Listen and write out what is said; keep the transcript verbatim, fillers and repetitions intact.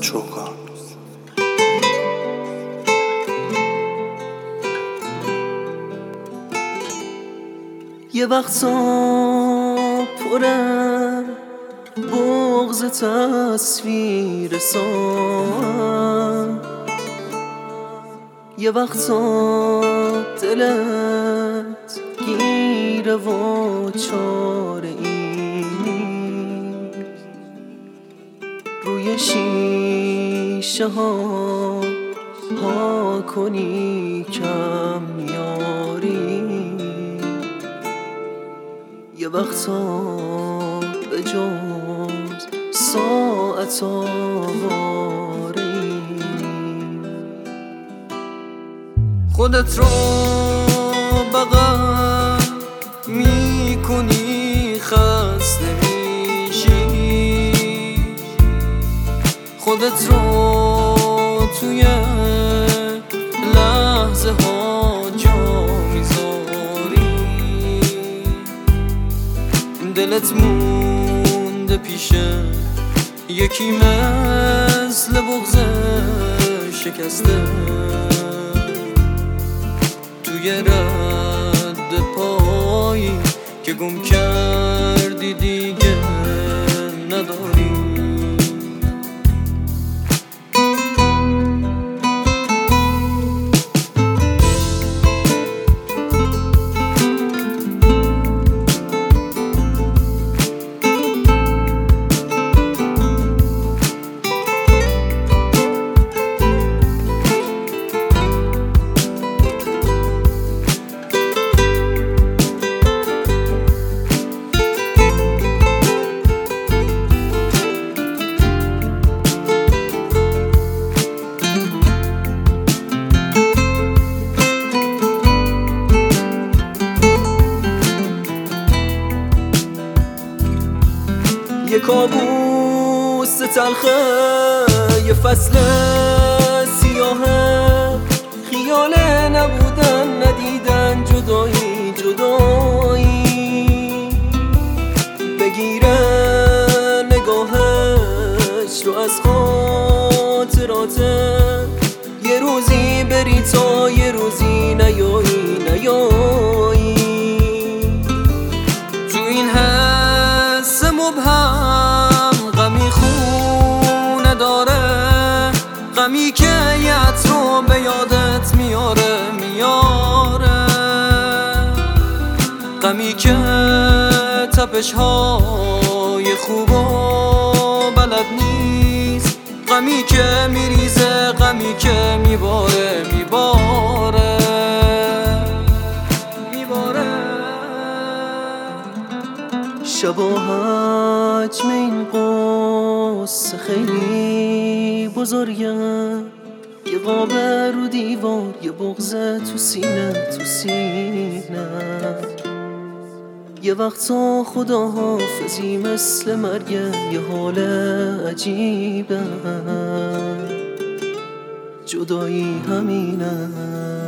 چوگان. یه وقتا پرم بغض تصویر سام، یه وقتا دلت گیره و چاره ای روی شیشه ها ها کنی کم میاری، یه وقتا به جز ساعت آواری خودت رو بغل میکنی، خسته میشی، خودت رو توی لحظه ها جا میذاری، دلت مونده پیشه یکی مثل بغض شکسته، توی رد پایی که گم کردی دیگه نداری. یه کابوس تلخه، یه فصل سیاهه، خیال نبودن ندیدن، جدایی جدایی بگیره نگاهش رو از خاطراته، یه روزی بری تا یه روزی نیایی نیایی، تو این حس مبهم غمی خونه داره، غمی که یت رو به یادت میاره میاره، غمی که تپش های خوب و بلد نیست، غمی که میریزه، غمی که میباره میباره میباره. شبا حجم این قصه خیلی بزرگه، یه قاب رو دیوار، یه بغضه تو سینه تو سینه، یه وقتا خداحافظی مثل مرگه، یه حال عجیبه، جدایی همینه.